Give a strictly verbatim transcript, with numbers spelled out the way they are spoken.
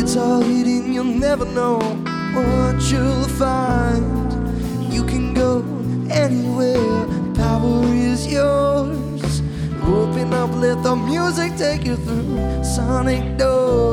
lights are hidden, you'll never know what you'll find. You can go anywhere, power is yours. Open up, let the music take you through sonic doors.